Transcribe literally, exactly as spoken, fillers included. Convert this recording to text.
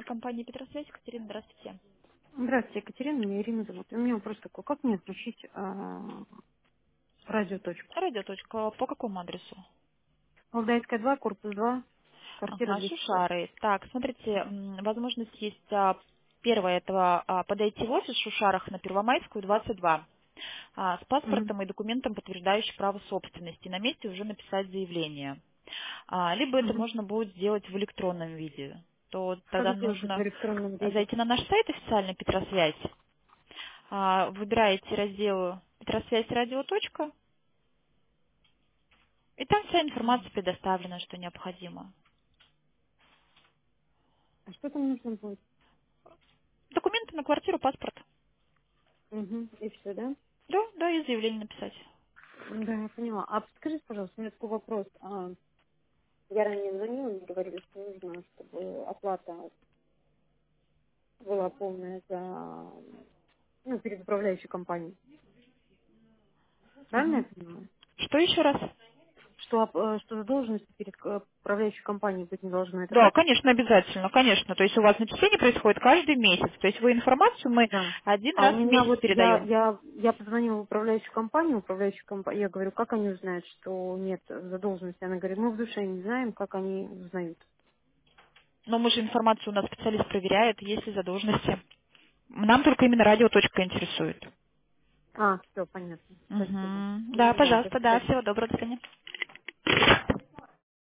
компания Петросвязь. Екатерина, здравствуйте. Здравствуйте, Екатерина, меня Ирина зовут. У меня вопрос такой, как мне отключить а, радиоточку? Радиоточка. По какому адресу? Валдайская два, корпус два, квартира Ага, двести сорок. Шушары. Так, смотрите, м, возможность есть. а, Первое, это а, подойти в офис в Шушарах на Первомайскую, двадцать два. а, С Мгм. паспортом и документом, подтверждающим право собственности. На месте уже написать заявление. А, Либо это Мгм. можно будет сделать в электронном виде. То Как тогда сделать это в нужно электронном виде? зайти на наш сайт официальный Петросвязь. А, Выбираете раздел Петросвязь радио. И там вся информация предоставлена, что необходимо. А что там нужно будет? Документы на квартиру, паспорт. Мгм. И все, да? Да, да, и заявление написать. Да, я поняла. А подскажите, пожалуйста, у меня такой вопрос. А, я ранее звонила, мне говорили, что нужно, чтобы оплата была полная за, ну, перед управляющей компанией. Правильно я Мгм. понимаю? Что еще раз? Что, оп- э, что задолженности перед э, управляющей компанией быть не должно, это Да, так? конечно, обязательно, конечно. То есть у вас начисление происходит каждый месяц. То есть вы информацию мы Да. один А у раз в меня месяц вот я передаем. я я позвонила в управляющую компанию, управляющую компанию, я говорю, как они узнают, что нет задолженности? Она говорит, мы в душе не знаем, как они узнают. Но мы же информацию у нас специалист проверяет, есть ли задолженности. Нам только именно радиоточка интересует. А, все, понятно. Спасибо. Угу. Да, Да, до пожалуйста, да, свидания. всего доброго, до свидания.